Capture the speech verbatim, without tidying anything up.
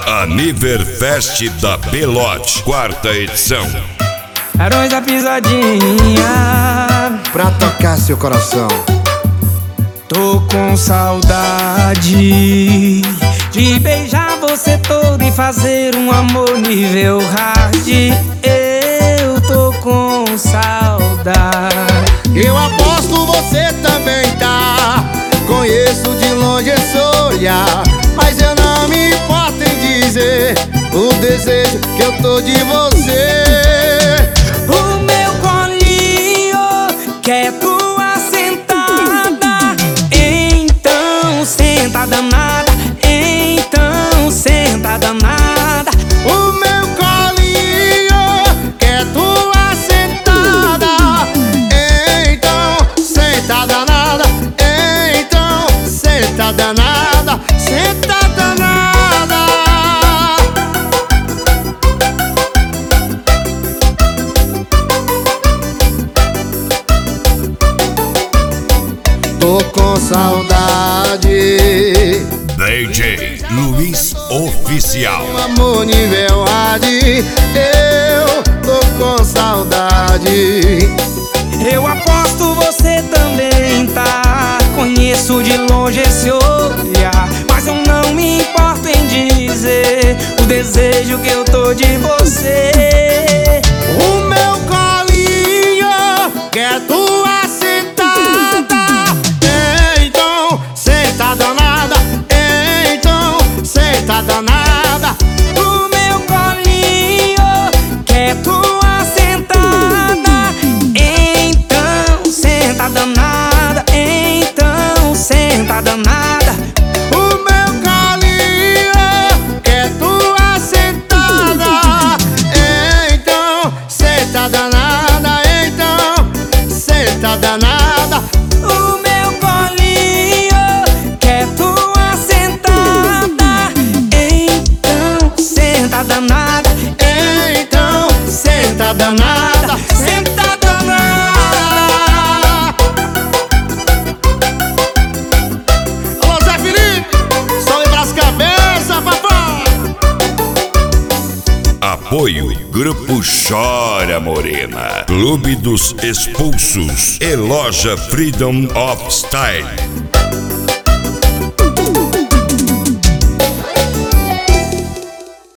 Aniverfest da Belote, quarta edição. Barões da Pisadinha, pra tocar seu coração. tô com saudade de beijar você todo e fazer um amor nível hard. Eu tô com saudade. Eu aposto você também tá. Conheço de longe esse olhar, mas eu não me importo em dizer o desejo que eu tô de você. O meu colinho quer tua sentada, então senta danada, então senta danada. O meu colinho quer tua sentada, então senta danada, então senta danada, senta danada. Tô com saudade. D J Luiz Oficial. Um amor nível hard. Eu tô com saudade. Eu aposto você também tá. Conheço de longe esse olhar, mas eu não me importo em dizer o desejo que eu tô de você. O meu colinho quer tua sentada, então senta danada, então senta danada. O meu colinho quer tua sentada, então senta danada, então senta danada. O meu colinho quer tua sentada, então senta danada, então senta danada. O meu colinho quer tua sentada, então senta danada, Então senta danada, senta danada. Alô Zé Felipe, só lembra as cabeças, papai. Apoio Grupo Chora Morena, Clube dos Expulsos e Loja Freedom of Style.